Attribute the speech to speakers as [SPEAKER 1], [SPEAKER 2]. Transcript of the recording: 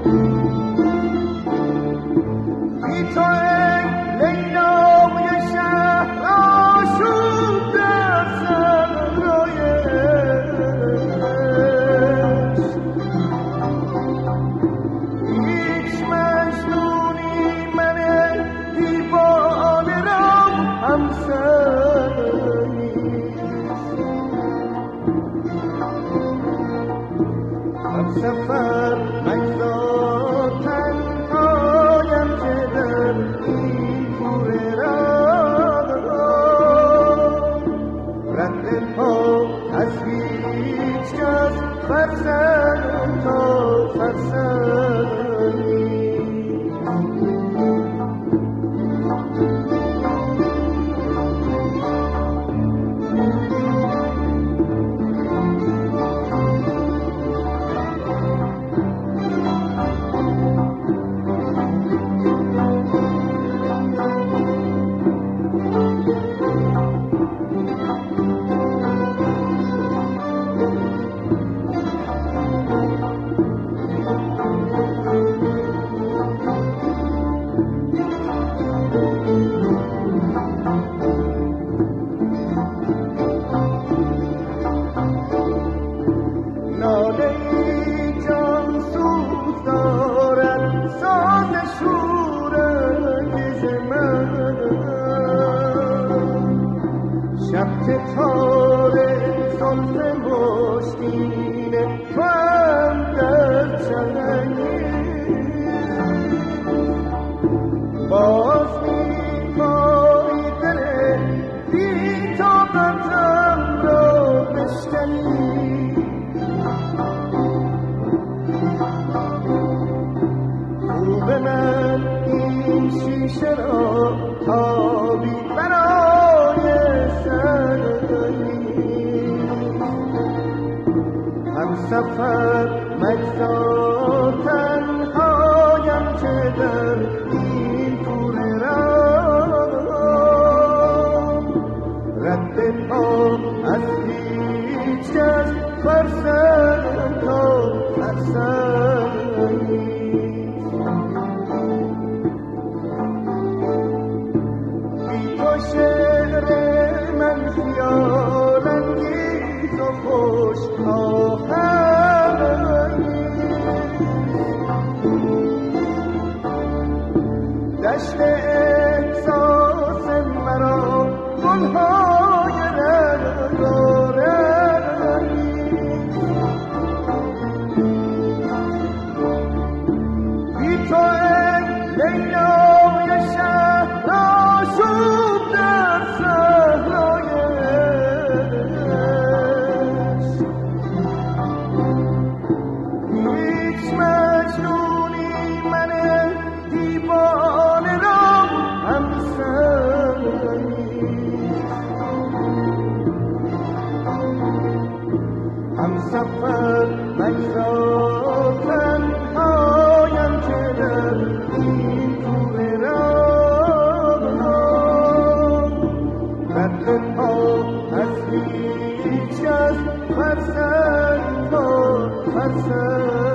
[SPEAKER 1] سفر مگذار تنهایم که در این کوره راه رد پا از هیچ کس فرزند تا فرزندی تاره زلف مشکین تو هم در چنگی باز می‌خوای دل بی‌طاقتم را بشکنی خوب من این شیشه را تابی برای سفر مگذار تنهایم که در این کوره راه رد پا از هیچ کس فرزند تا فرزندی بی تو شعر من خیال انگیز و خوش دشت احساس مرا گلهای رنگارنگی بی تو ای لیلای شهر آشوب در صحرای عشق هیچ مجنونی من دیوانه را همسفر مگذار تنهایم که در این کوره راه رد پا از هیچ کس فرزند تا فرزند